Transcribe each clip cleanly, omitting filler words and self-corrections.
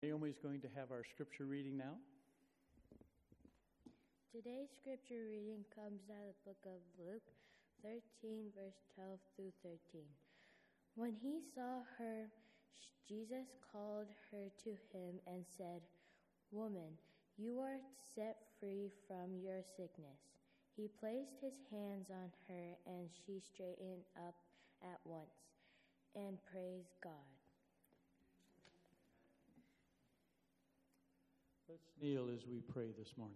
Naomi is going to have our scripture reading now. Today's scripture reading comes out of the book of Luke 13, verse 12 through 13. When he saw her, Jesus called her to him and said, "Woman, you are set free from your sickness." He placed his hands on her, and she straightened up at once and praised God. Let's kneel as we pray this morning.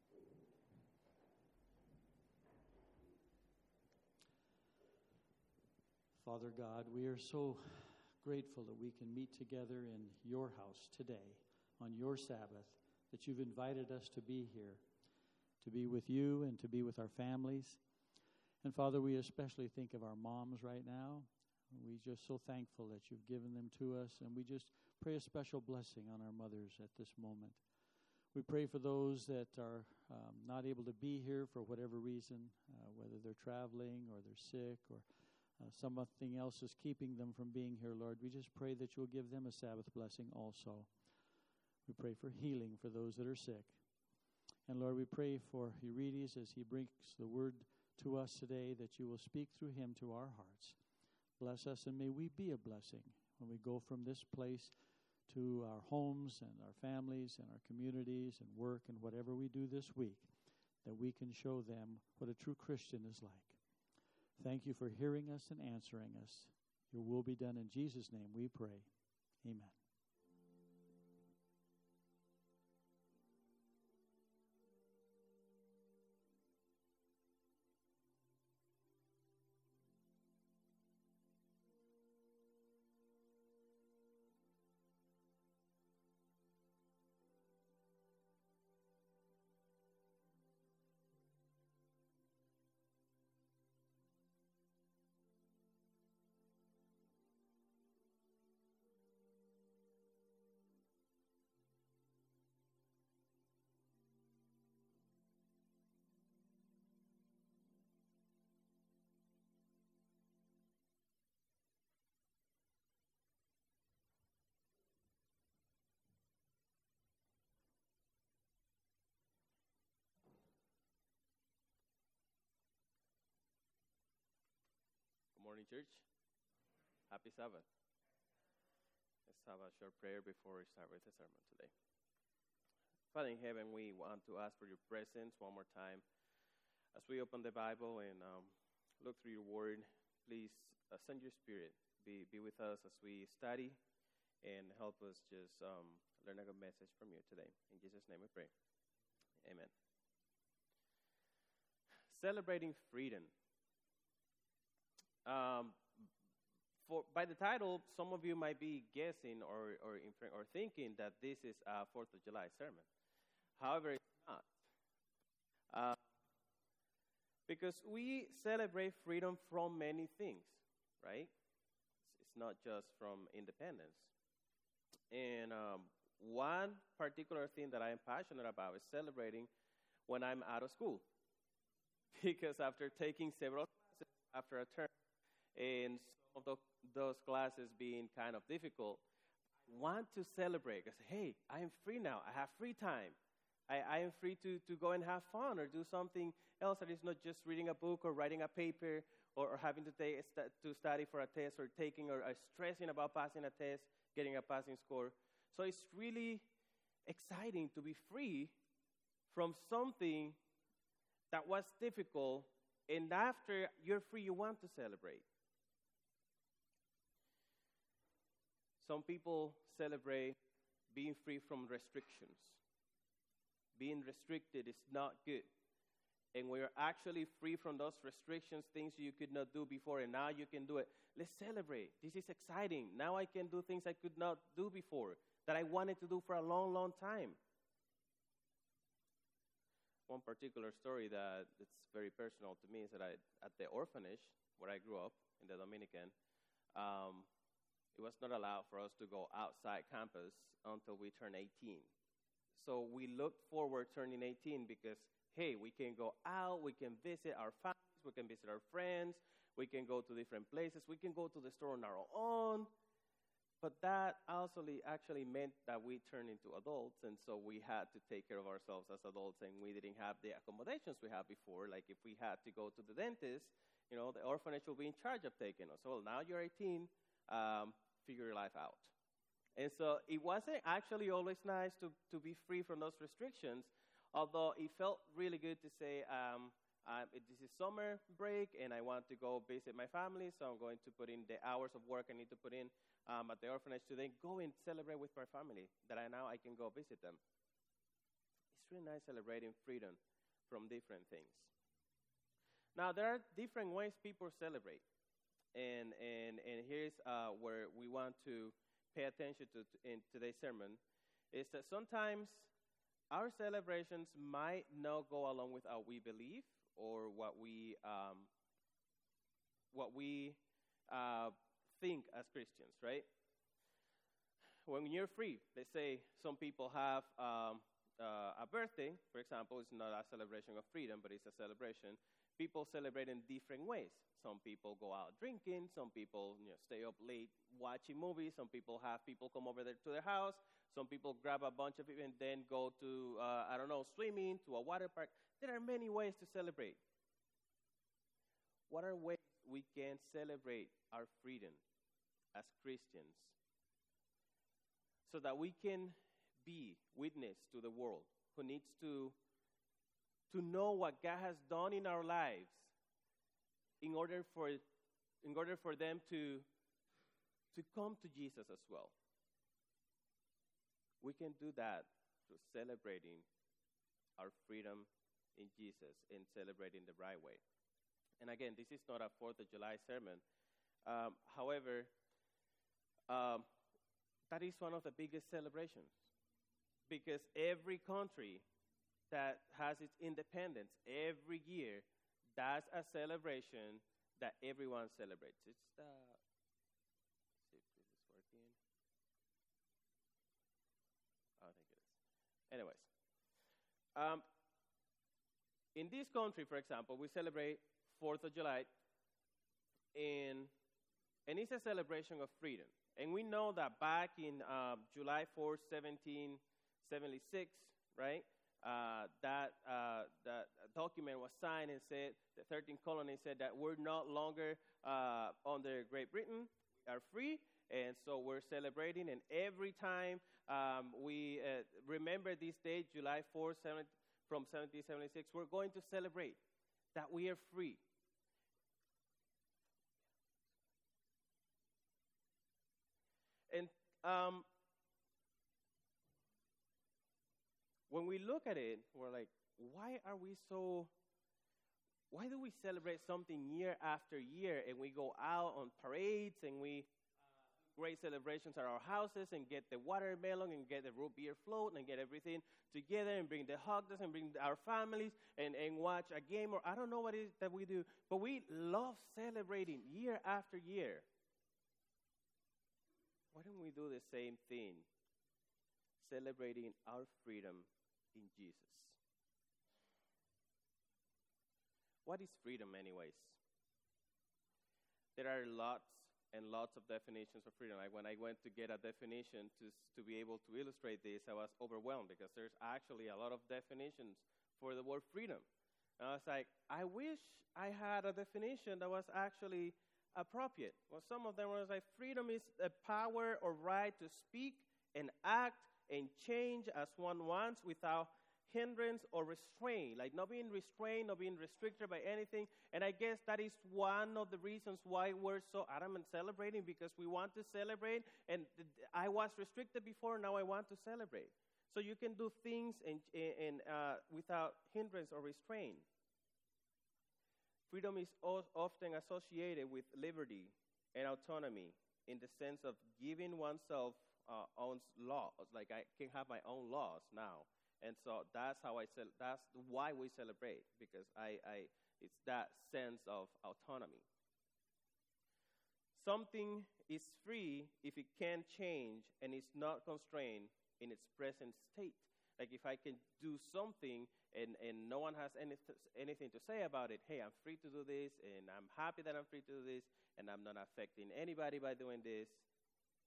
Father God, we are so grateful that we can meet together in your house today on your Sabbath, that you've invited us to be here, to be with you and to be with our families. And Father, we especially think of our moms right now. We're just so thankful that you've given them to us, and we just pray a special blessing on our mothers at this moment. We pray for those that are not able to be here for whatever reason, whether they're traveling or they're sick or something else is keeping them from being here, Lord. We just pray that you'll give them a Sabbath blessing also. We pray for healing for those that are sick. And Lord, we pray for Eurydice as he brings the word to us today, that you will speak through him to our hearts. Bless us, and may we be a blessing when we go from this place to our homes and our families and our communities and work and whatever we do this week, that we can show them what a true Christian is like. Thank you for hearing us and answering us. Your will be done in Jesus' name we pray. Amen. Good morning, church. Happy Sabbath. Let's have a short prayer before we start with the sermon today. Father in heaven, we want to ask for your presence one more time. As we open the Bible and look through your word, please send your spirit. Be with us as we study and help us just learn a good message from you today. In Jesus' name we pray. Amen. Celebrating freedom. By the title, some of you might be guessing or thinking that this is a 4th of July sermon. However, it's not. Because we celebrate freedom from many things, right? It's not just from independence. And one particular thing that I am passionate about is celebrating when I'm out of school. Because after taking several classes after a term, and some of those classes being kind of difficult, I want to celebrate. I say, hey, I am free now. I have free time. I am free to go and have fun or do something else that is not just reading a book or writing a paper or having to study for a test or taking or stressing about passing a test, getting a passing score. So it's really exciting to be free from something that was difficult, and after you're free, you want to celebrate. Some people celebrate being free from restrictions. Being restricted is not good. And when you're actually free from those restrictions, things you could not do before, and now you can do it. Let's celebrate. This is exciting. Now I can do things I could not do before, that I wanted to do for a long, long time. One particular story that it's very personal to me is that at the orphanage where I grew up in the Dominican, it was not allowed for us to go outside campus until we turned 18. So we looked forward turning 18 because, hey, we can go out, we can visit our families, we can visit our friends, we can go to different places, we can go to the store on our own. But that also actually meant that we turned into adults, and so we had to take care of ourselves as adults, and we didn't have the accommodations we had before. Like if we had to go to the dentist, the orphanage will be in charge of taking us. Well, now you're 18, figure your life out. And so it wasn't actually always nice to be free from those restrictions, although it felt really good to say, this is summer break, and I want to go visit my family, so I'm going to put in the hours of work I need to put in at the orphanage to then go and celebrate with my family, that now I can go visit them. It's really nice celebrating freedom from different things. Now, there are different ways people celebrate, and here's where we want to pay attention to in today's sermon, is that sometimes our celebrations might not go along with what we believe or what we think as Christians, right? When you're free, let's say some people have a birthday, for example. It's not a celebration of freedom, but it's a celebration. People celebrate in different ways. Some people go out drinking. Some people stay up late watching movies. Some people have people come over there to their house. Some people grab a bunch of it and then go to, swimming, to a water park. There are many ways to celebrate. What are ways we can celebrate our freedom as Christians so that we can be witness to the world who needs to know what God has done in our lives in order for them to come to Jesus as well? We can do that through celebrating our freedom in Jesus and celebrating the right way. And again, this is not a 4th of July sermon. However, that is one of the biggest celebrations, because every country that has its independence every year, that's a celebration that everyone celebrates. Let's see if this is working. I think it is. Anyways, in this country, for example, we celebrate 4th of July, and it's a celebration of freedom. And we know that back in July 4, 1776, right, that document was signed and said, the 13th colony said that we're no longer under Great Britain, we are free, and so we're celebrating. And every time we remember this date, July 4, from 1776, we're going to celebrate that we are free. And when we look at it, we're like, why do we celebrate something year after year, and we go out on parades, and we do great celebrations at our houses, and get the watermelon, and get the root beer float, and get everything together, and bring the hot dogs, and bring our families, and watch a game, or I don't know what it is that we do, but we love celebrating year after year. Why don't we do the same thing, celebrating our freedom in Jesus? What is freedom, anyways? There are lots and lots of definitions of freedom. Like when I went to get a definition to be able to illustrate this, I was overwhelmed because there's actually a lot of definitions for the word freedom. And I was like, I wish I had a definition that was actually appropriate. Well, some of them was like, freedom is the power or right to speak and act and change as one wants without hindrance or restraint, like not being restrained, not being restricted by anything. And I guess that is one of the reasons why we're so adamant celebrating, because we want to celebrate, and I was restricted before, now I want to celebrate. So you can do things without hindrance or restraint. Freedom is often associated with liberty and autonomy in the sense of giving oneself own laws. Like I can have my own laws now, and so that's why we celebrate, because it's that sense of autonomy. Something is free if it can change and is not constrained in its present state. Like if I can do something and no one has anything to say about it, hey, I'm free to do this, and I'm happy that I'm free to do this, and I'm not affecting anybody by doing this.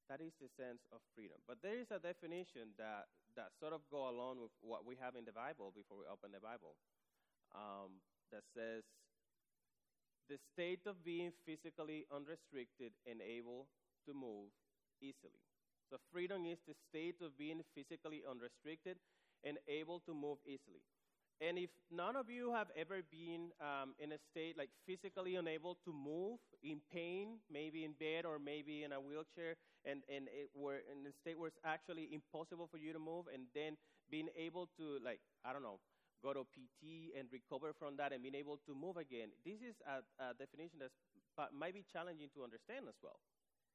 That is the sense of freedom. But there is a definition that sort of go along with what we have in the Bible before we open the Bible, that says the state of being physically unrestricted and able to move easily. So freedom is the state of being physically unrestricted and able to move easily. And if none of you have ever been in a state like physically unable to move, in pain, maybe in bed or maybe in a wheelchair, and we're in a state where it's actually impossible for you to move, and then being able to, like, I don't know, go to PT and recover from that and being able to move again, this is a definition that might be challenging to understand as well.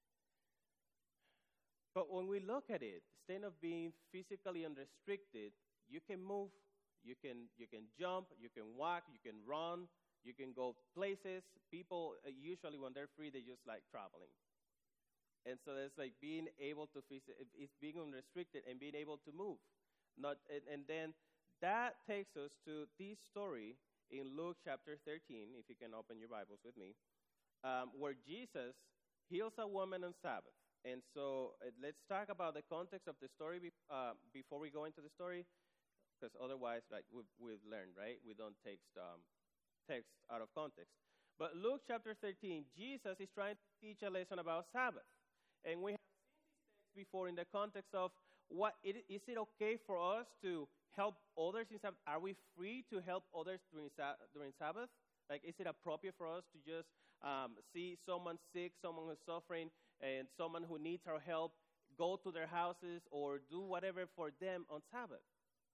But when we look at it, instead of being physically unrestricted, you can move. You can jump, you can walk, you can run, you can go places. People, usually when they're free, they just like traveling. And so it's like being able to, it's being unrestricted and being able to move. And then that takes us to this story in Luke chapter 13, if you can open your Bibles with me, where Jesus heals a woman on Sabbath. And so let's talk about the context of the story before we go into the story. Because otherwise, like we've learned, right? We don't take text out of context. But Luke chapter 13, Jesus is trying to teach a lesson about Sabbath. And we have seen this text before in the context of is it okay for us to help others in Sabbath? Are we free to help others during Sabbath? Like, is it appropriate for us to just see someone sick, someone who's suffering, and someone who needs our help, go to their houses or do whatever for them on Sabbath?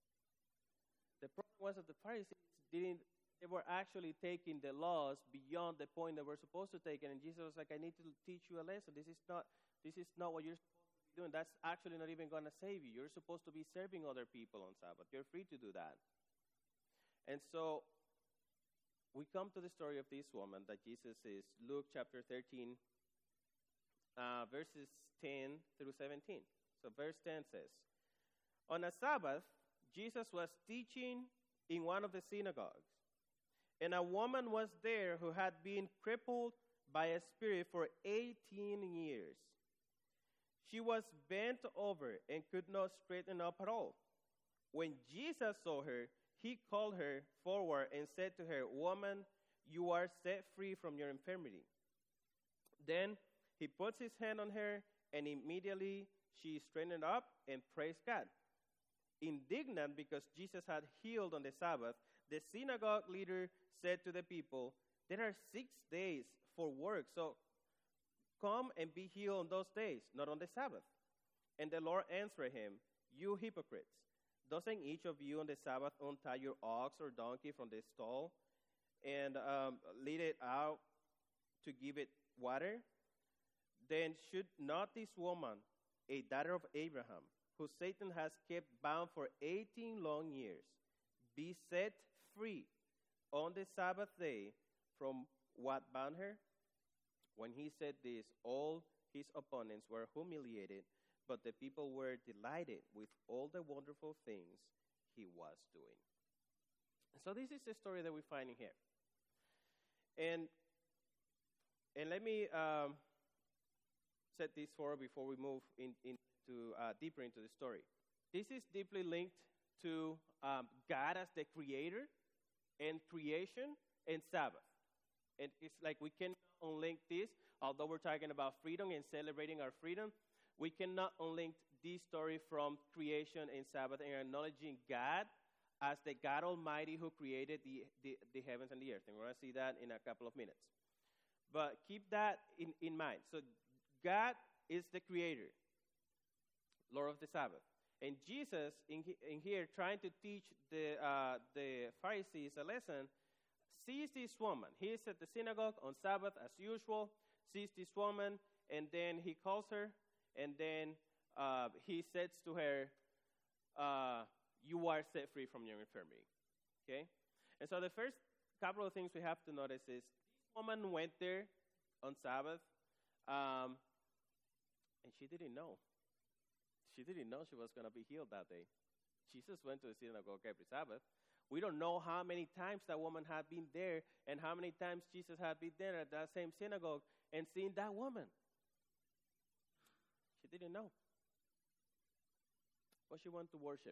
The problem was that the Pharisees they were actually taking the laws beyond the point that we're supposed to take it. And Jesus was like, I need to teach you a lesson. This is not what you're supposed to be doing. That's actually not even going to save you. You're supposed to be serving other people on Sabbath. You're free to do that. And so we come to the story of this woman that Jesus is, Luke chapter 13, verses 10 through 17. So verse 10 says, on a Sabbath, Jesus was teaching in one of the synagogues, and a woman was there who had been crippled by a spirit for 18 years. She was bent over and could not straighten up at all. When Jesus saw her, he called her forward and said to her, Woman, you are set free from your infirmity. Then he puts his hand on her, and immediately she straightened up and praised God. Indignant because Jesus had healed on the Sabbath, the synagogue leader said to the people, there are 6 days for work, so come and be healed on those days, not on the Sabbath. And the Lord answered him, you hypocrites, doesn't each of you on the Sabbath untie your ox or donkey from the stall and lead it out to give it water? Then should not this woman, a daughter of Abraham, who Satan has kept bound for 18 long years, be set free on the Sabbath day from what bound her? When he said this, all his opponents were humiliated, but the people were delighted with all the wonderful things he was doing. So this is the story that we're finding here. And let me set this forward before we move deeper into the story. This is deeply linked to God as the creator and creation and Sabbath. And it's like we cannot unlink this, although we're talking about freedom and celebrating our freedom, we cannot unlink this story from creation and Sabbath and acknowledging God as the God Almighty who created the heavens and the earth. And we're going to see that in a couple of minutes. But keep that in mind. So God is the creator, Lord of the Sabbath. And Jesus, in here, trying to teach the Pharisees a lesson, sees this woman. He is at the synagogue on Sabbath as usual, sees this woman, and then he calls her, and then he says to her, you are set free from your infirmity. Okay? And so the first couple of things we have to notice is this woman went there on Sabbath, and she didn't know. She didn't know she was going to be healed that day. Jesus went to the synagogue every Sabbath. We don't know how many times that woman had been there and how many times Jesus had been there at that same synagogue and seen that woman. She She didn't know. But she wanted to worship.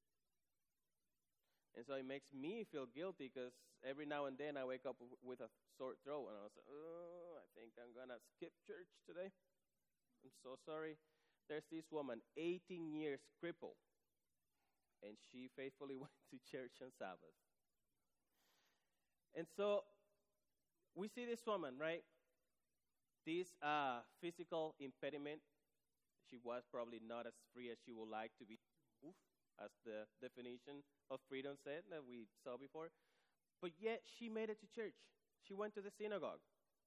And so it makes me feel guilty because every now and then I wake up with a sore throat and I was like, oh, I think I'm going to skip church today. I'm so sorry. There's this woman, 18 years crippled, and she faithfully went to church on Sabbath. And so we see this woman, right? This physical impediment. She was probably not as free as she would like to be, as the definition of freedom said that we saw before. But yet she made it to church. She went to the synagogue.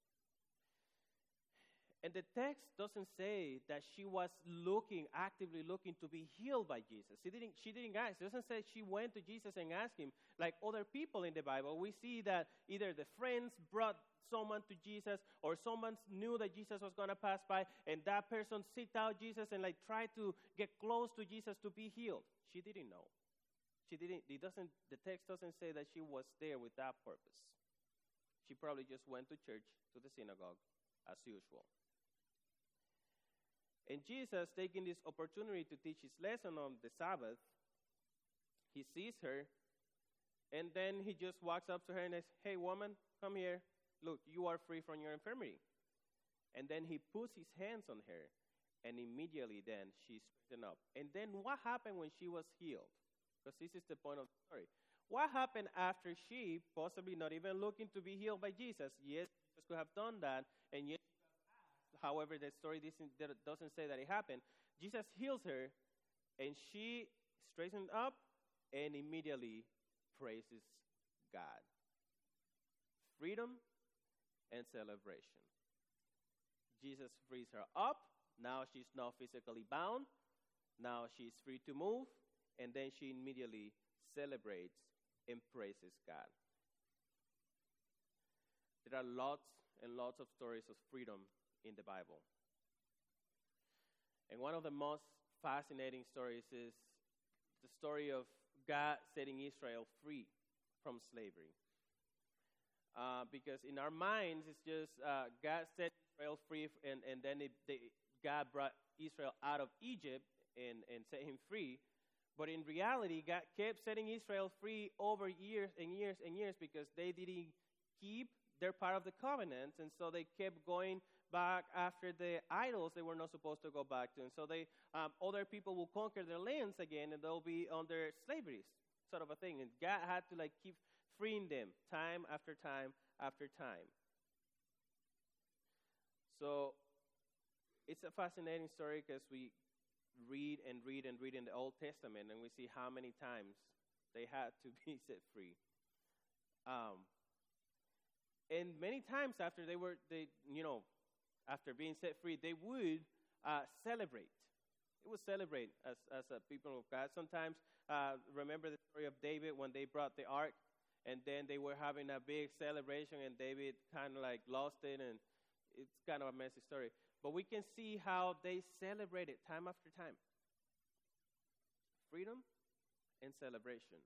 And the text doesn't say that she was actively looking to be healed by Jesus. She didn't ask. It doesn't say she went to Jesus and asked him. Like other people in the Bible, we see that either the friends brought someone to Jesus or someone knew that Jesus was going to pass by and that person seeked out Jesus and tried to get close to Jesus to be healed. She didn't know. The text doesn't say that she was there with that purpose. She probably just went to church, to the synagogue, as usual. And Jesus, taking this opportunity to teach his lesson on the Sabbath, he sees her, and then he just walks up to her and says, hey, woman, come here. Look, you are free from your infirmity. And then he puts his hands on her, and immediately then she straightened up. And then what happened when she was healed? Because this is the point of the story. What happened after she, possibly not even looking to be healed by Jesus? Yes, Jesus could have done that, and yes, however, the story doesn't say that it happened. Jesus heals her, and she straightens up and immediately praises God. Freedom and celebration. Jesus frees her up. Now she's not physically bound. Now she's free to move. And then she immediately celebrates and praises God. There are lots and lots of stories of freedom in the Bible. And one of the most fascinating stories is the story of God setting Israel free from slavery. Because in our minds, it's just God set Israel free, and then God brought Israel out of Egypt and set him free. But in reality, God kept setting Israel free over years and years and years because they didn't keep their part of the covenant, and so they kept going back after the idols they were not supposed to go back to. And so other people will conquer their lands again, and they'll be under slavery, sort of a thing. And God had to keep freeing them time after time after time. So it's a fascinating story because we read and read and read in the Old Testament, and we see how many times they had to be set free. And many times after after being set free, they would celebrate. They would celebrate as a people of God. Sometimes, remember the story of David when they brought the ark, and then they were having a big celebration, and David kind of lost it, and it's kind of a messy story. But we can see how they celebrated time after time. Freedom and celebration.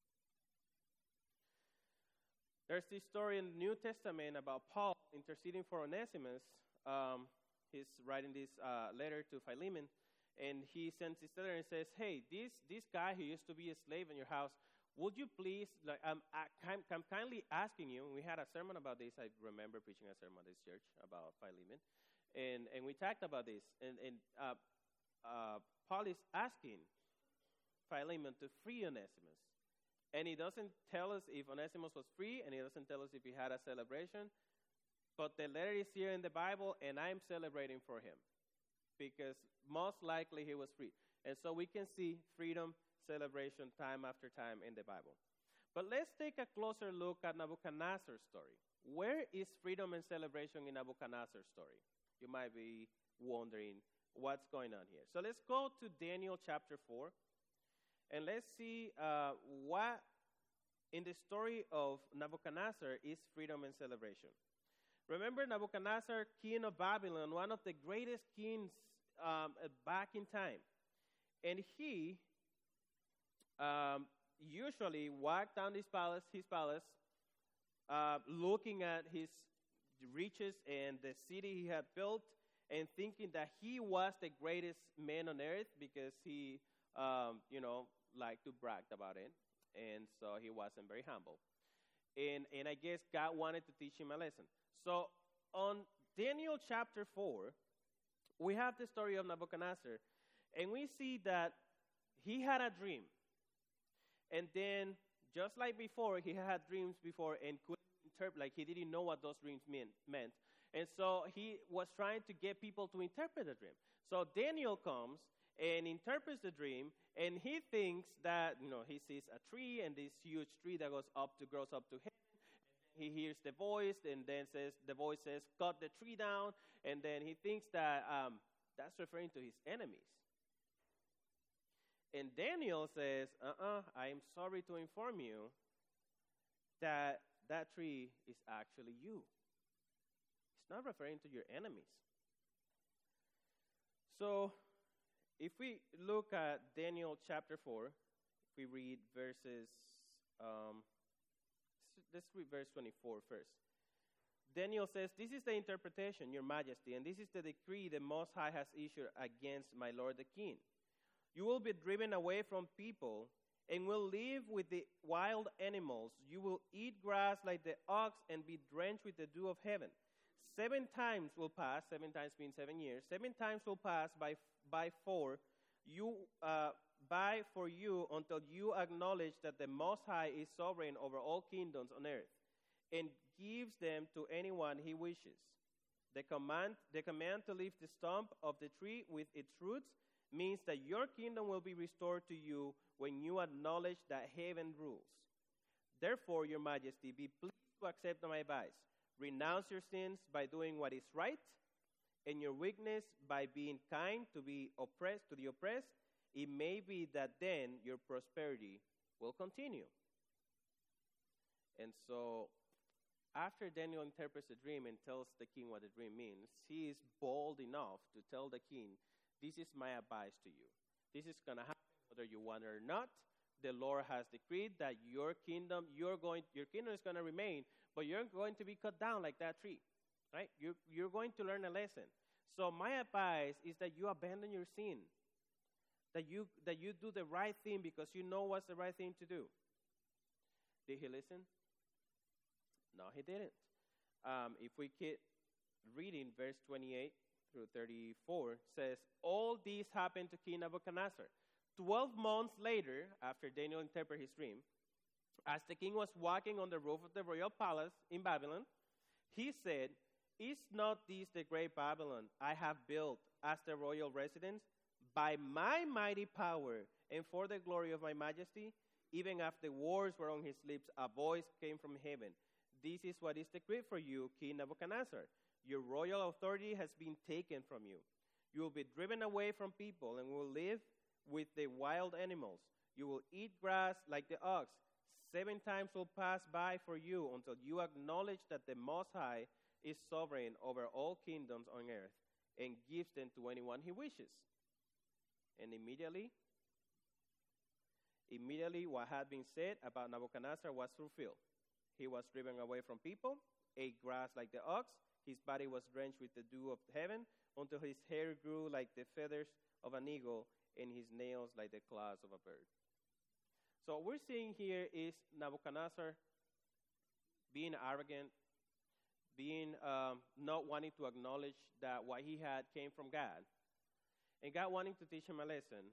There's this story in the New Testament about Paul interceding for Onesimus. He's writing this letter to Philemon, and he sends this letter and says, hey, this guy who used to be a slave in your house, would you please, I'm kindly asking you, and we had a sermon about this. I remember preaching a sermon at this church about Philemon. And we talked about this, and Paul is asking Philemon to free Onesimus. And he doesn't tell us if Onesimus was free, and he doesn't tell us if he had a celebration. But the letter is here in the Bible, and I'm celebrating for him because most likely he was free. And so we can see freedom, celebration time after time in the Bible. But let's take a closer look at Nebuchadnezzar's story. Where is freedom and celebration in Nebuchadnezzar's story? You might be wondering what's going on here. So let's go to Daniel chapter 4, and let's see what in the story of Nebuchadnezzar is freedom and celebration. Remember Nebuchadnezzar, king of Babylon, one of the greatest kings back in time. And he usually walked down his palace, looking at his riches and the city he had built, and thinking that he was the greatest man on earth because he, liked to brag about it. And so he wasn't very humble. And I guess God wanted to teach him a lesson. So on Daniel chapter 4, we have the story of Nebuchadnezzar, and we see that he had a dream. And then, just like before, he had dreams before and couldn't interpret, like he didn't know what those dreams meant. And so he was trying to get people to interpret the dream. So Daniel comes and interprets the dream, and he thinks that, he sees a tree, and this huge tree that grows up to heaven. He hears the voice, and then the voice says, cut the tree down, and then he thinks that that's referring to his enemies. And Daniel says, I am sorry to inform you that that tree is actually you. It's not referring to your enemies. So, if we look at Daniel chapter 4, if we read verses, let's read verse 24 first. Daniel says, this is the interpretation, your majesty, and this is the decree the Most High has issued against my lord the king. You will be driven away from people and will live with the wild animals. You will eat grass like the ox and be drenched with the dew of heaven. 7 times will pass, 7 times means 7 years, 7 times will pass by for you until you acknowledge that the Most High is sovereign over all kingdoms on earth and gives them to anyone he wishes. The command to leave the stump of the tree with its roots means that your kingdom will be restored to you when you acknowledge that heaven rules. Therefore, your majesty, be pleased to accept my advice. Renounce your sins by doing what is right, and your weakness by being kind to the oppressed. It may be that then your prosperity will continue. And so, after Daniel interprets the dream and tells the king what the dream means, he is bold enough to tell the king, this is my advice to you. This is going to happen whether you want it or not. The Lord has decreed that your kingdom is going to remain, but you're going to be cut down like that tree, right? You're going to learn a lesson. So my advice is that you abandon your sin, that you do the right thing because you know what's the right thing to do. Did he listen? No, he didn't. If we keep reading, verse 28 through 34 says, all these happened to King Nebuchadnezzar. 12 months later, after Daniel interpreted his dream, as the king was walking on the roof of the royal palace in Babylon, he said, is not this the great Babylon I have built as the royal residence? By my mighty power and for the glory of my majesty, even after words were on his lips, a voice came from heaven. This is what is decreed for you, King Nebuchadnezzar. Your royal authority has been taken from you. You will be driven away from people and will live with the wild animals. You will eat grass like the ox. 7 times will pass by for you until you acknowledge that the Most High is sovereign over all kingdoms on earth and gives them to anyone he wishes. And immediately what had been said about Nebuchadnezzar was fulfilled. He was driven away from people, ate grass like the ox. His body was drenched with the dew of heaven until his hair grew like the feathers of an eagle and his nails like the claws of a bird. So what we're seeing here is Nebuchadnezzar being arrogant, being not wanting to acknowledge that what he had came from God, and God wanting to teach him a lesson.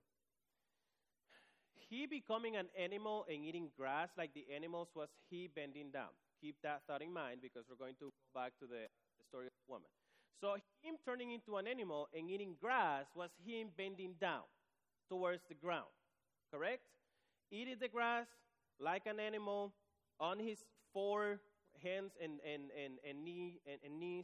He becoming an animal and eating grass like the animals was he bending down. Keep that thought in mind because we're going to go back to the story of the woman. So him turning into an animal and eating grass was him bending down towards the ground, correct? Eating the grass like an animal on his 4 hands and knees.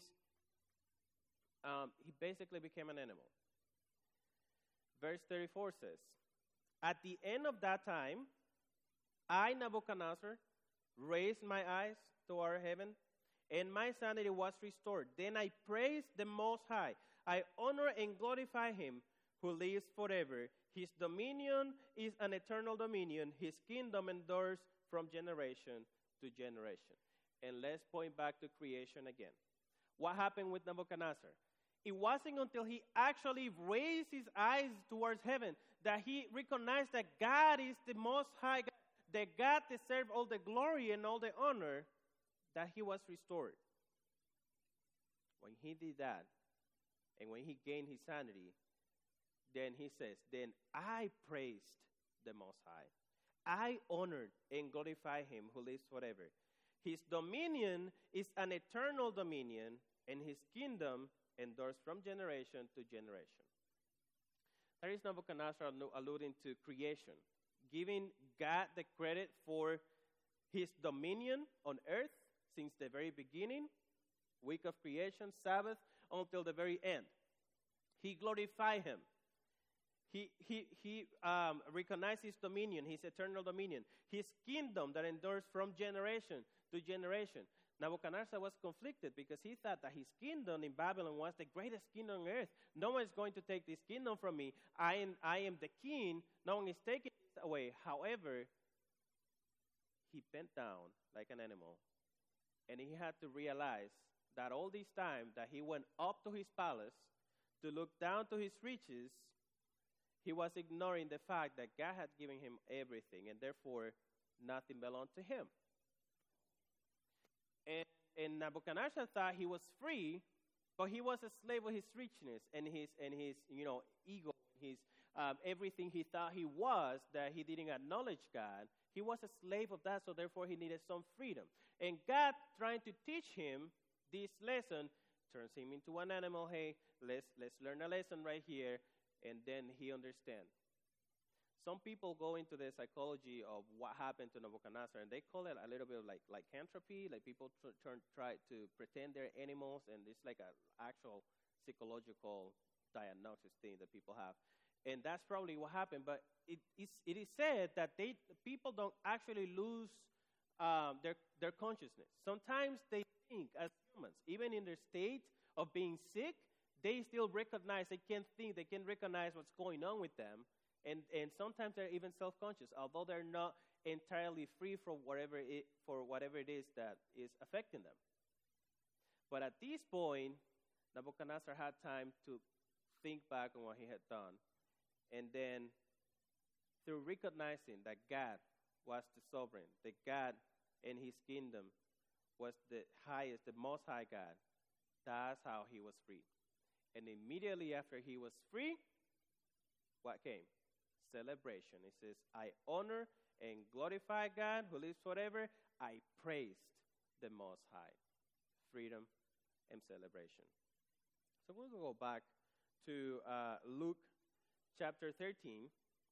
He basically became an animal. Verse 34 says, at the end of that time, I, Nebuchadnezzar, raised my eyes toward heaven, and my sanity was restored. Then I praised the Most High. I honor and glorify him who lives forever. His dominion is an eternal dominion. His kingdom endures from generation to generation. And let's point back to creation again. What happened with Nebuchadnezzar? It wasn't until he actually raised his eyes towards heaven that he recognized that God is the most high God, that God deserves all the glory and all the honor, that he was restored. When he did that, and when he gained his sanity, then he says, then I praised the Most High. I honored and glorified him who lives forever. His dominion is an eternal dominion, and his kingdom endures from generation to generation. There is Nebuchadnezzar alluding to creation, giving God the credit for his dominion on earth since the very beginning, week of creation, Sabbath, until the very end. He glorified him. He recognized his dominion, his eternal dominion, his kingdom that endures from generation to generation. Nebuchadnezzar was conflicted because he thought that his kingdom in Babylon was the greatest kingdom on earth. No one is going to take this kingdom from me. I am the king. No one is taking it away. However, he bent down like an animal, and he had to realize that all this time that he went up to his palace to look down to his riches, he was ignoring the fact that God had given him everything, and therefore nothing belonged to him. And Nebuchadnezzar thought he was free, but he was a slave of his richness and his ego, his everything he thought he was, that he didn't acknowledge God. He was a slave of that, so therefore he needed some freedom. And God, trying to teach him this lesson, turns him into an animal. Hey, let's learn a lesson right here, and then he understands. Some people go into the psychology of what happened to Nebuchadnezzar, and they call it a little bit of like lycanthropy, like people try to pretend they're animals, and it's like an actual psychological diagnosis thing that people have. And that's probably what happened, but it is said that people don't actually lose their consciousness. Sometimes they think as humans, even in their state of being sick, they still recognize, they can think, they can recognize what's going on with them. And sometimes they're even self-conscious, although they're not entirely free from whatever it is that is affecting them. But at this point, Nebuchadnezzar had time to think back on what he had done. And then, through recognizing that God was the sovereign, that God and his kingdom was the highest, the most high God, that's how he was free. And immediately after he was free, what came? Celebration. It says, I honor and glorify God who lives forever. I praised the Most High. Freedom and celebration. So we're going to go back to Luke chapter 13.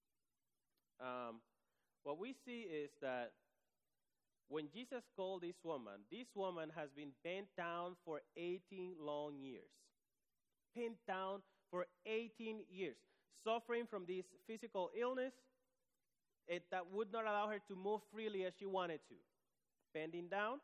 What we see is that when Jesus called this woman has been bent down for 18 long years. Bent down for 18 years. Suffering from this physical illness that would not allow her to move freely as she wanted to. Bending down.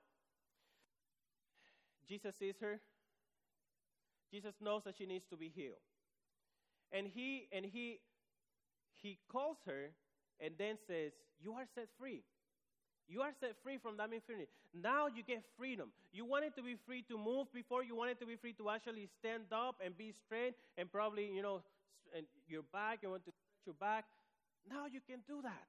Jesus sees her. Jesus knows that she needs to be healed. And he calls her and then says, you are set free. You are set free from that infirmity. Now you get freedom. You wanted to be free to move before. You wanted to be free to actually stand up and be straight and probably, and your back, you want to stretch your back. Now you can do that.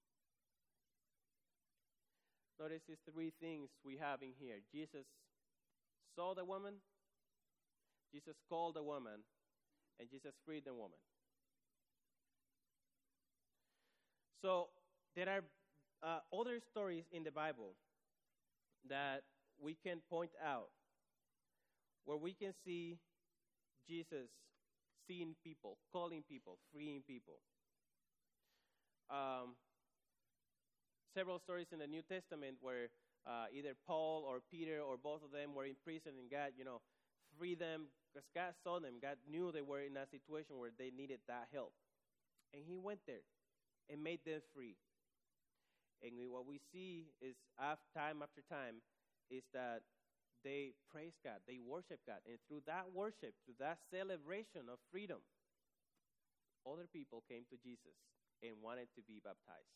Notice these three things we have in here. Jesus saw the woman, Jesus called the woman, and Jesus freed the woman. So there are other stories in the Bible that we can point out where we can see Jesus seeing people, calling people, freeing people. Several stories in the New Testament where either Paul or Peter or both of them were in prison and God, freed them because God saw them. God knew they were in a situation where they needed that help. And he went there and made them free. And what we see is time after time is that they praise God, they worship God. And through that worship, through that celebration of freedom, other people came to Jesus and wanted to be baptized.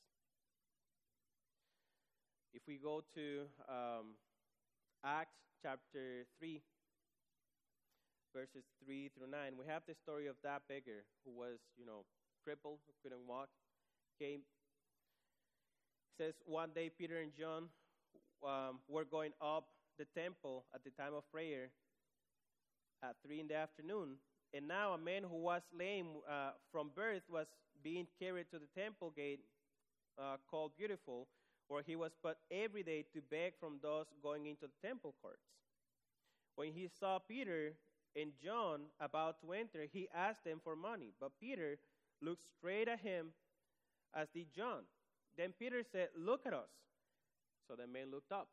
If we go to Acts chapter 3, verses 3 through 9, we have the story of that beggar who was, crippled, who couldn't walk. Came. Says one day Peter and John were going up the temple at the time of prayer at 3 in the afternoon. And now a man who was lame from birth was being carried to the temple gate called Beautiful, where he was put every day to beg from those going into the temple courts. When he saw Peter and John about to enter, he asked them for money. But Peter looked straight at him, as did John. Then Peter said, "Look at us." So the man looked up.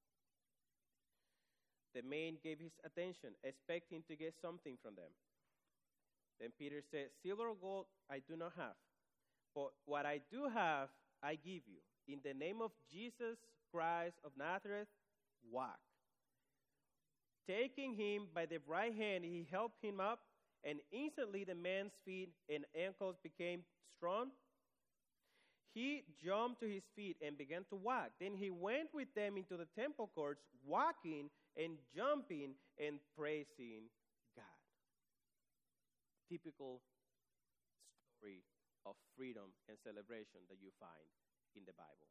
The man gave his attention, expecting to get something from them. Then Peter said, "Silver or gold I do not have, but what I do have I give you. In the name of Jesus Christ of Nazareth, walk." Taking him by the right hand, he helped him up, and instantly the man's feet and ankles became strong. He jumped to his feet and began to walk. Then he went with them into the temple courts, walking and jumping and praising God. Typical story of freedom and celebration that you find in the Bible.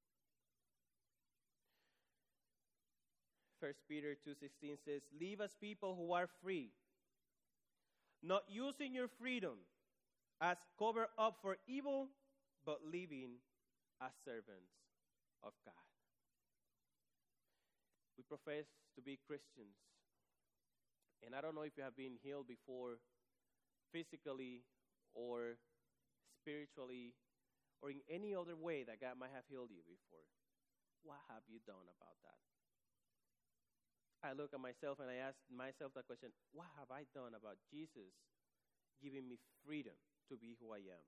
1 Peter 2:16 says, "Live as people who are free, not using your freedom as cover up for evil, but living as servants of God." We profess to be Christians. And I don't know if you have been healed before, physically or spiritually, or in any other way that God might have healed you before. What have you done about that? I look at myself and I ask myself that question, what have I done about Jesus giving me freedom to be who I am?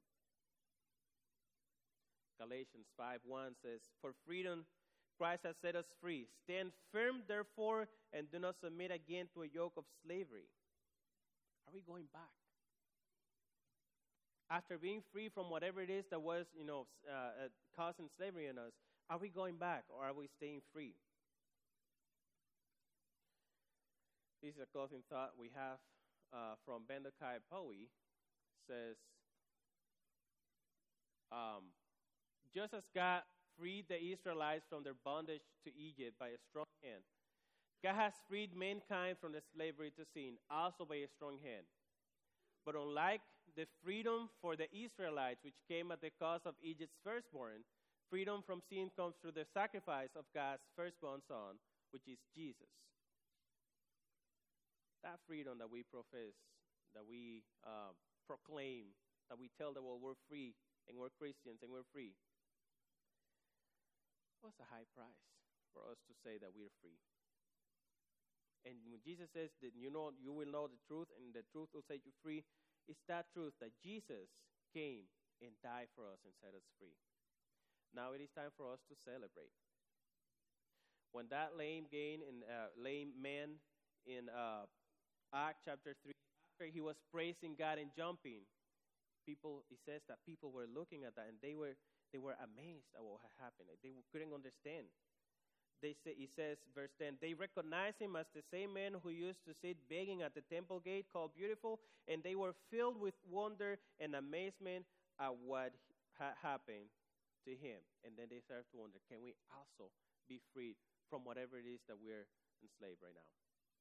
Galatians 5:1 says, "For freedom Christ has set us free. Stand firm, therefore, and do not submit again to a yoke of slavery." Are we going back? After being free from whatever it is that was, causing slavery in us, are we going back or are we staying free? This is a closing thought we have from Bendokai Poe. Says, just as God freed the Israelites from their bondage to Egypt by a strong hand, God has freed mankind from the slavery to sin, also by a strong hand. But unlike the freedom for the Israelites, which came at the cost of Egypt's firstborn, freedom from sin comes through the sacrifice of God's firstborn son, which is Jesus. That freedom that we profess, that we proclaim, that we tell the world we're free and we're Christians and we're free, what's a high price for us to say that we're free? And when Jesus says that you will know the truth and the truth will set you free, it's that truth that Jesus came and died for us and set us free. Now it is time for us to celebrate. When that lame man in Acts chapter 3, after he was praising God and jumping, it says that people were looking at that and they were amazed at what had happened. They couldn't understand. It says, verse 10, "They recognized him as the same man who used to sit begging at the temple gate called Beautiful, and they were filled with wonder and amazement at what had happened to him." And then they started to wonder, can we also be freed from whatever it is that we're enslaved right now?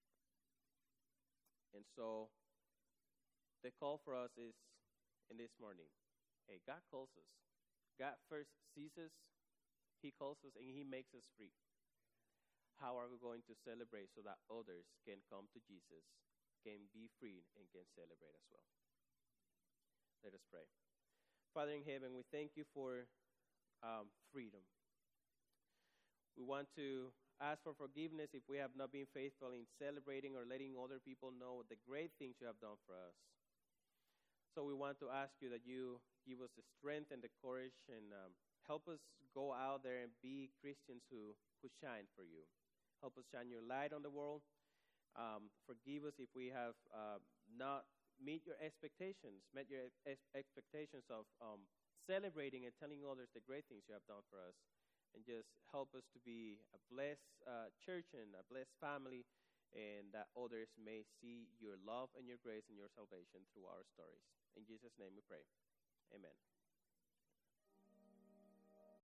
And so the call for us is in this morning, hey, God calls us. God first sees us, he calls us, and he makes us free. How are we going to celebrate so that others can come to Jesus, can be free, and can celebrate as well? Let us pray. Father in heaven, we thank you for freedom. We want to ask for forgiveness if we have not been faithful in celebrating or letting other people know the great things you have done for us. So we want to ask you that you give us the strength and the courage and help us go out there and be Christians who shine for you. Help us shine your light on the world. Forgive us if we have not met your expectations of celebrating and telling others the great things you have done for us. And just help us to be a blessed church and a blessed family and that others may see your love and your grace and your salvation through our stories. In Jesus' name we pray. Amen.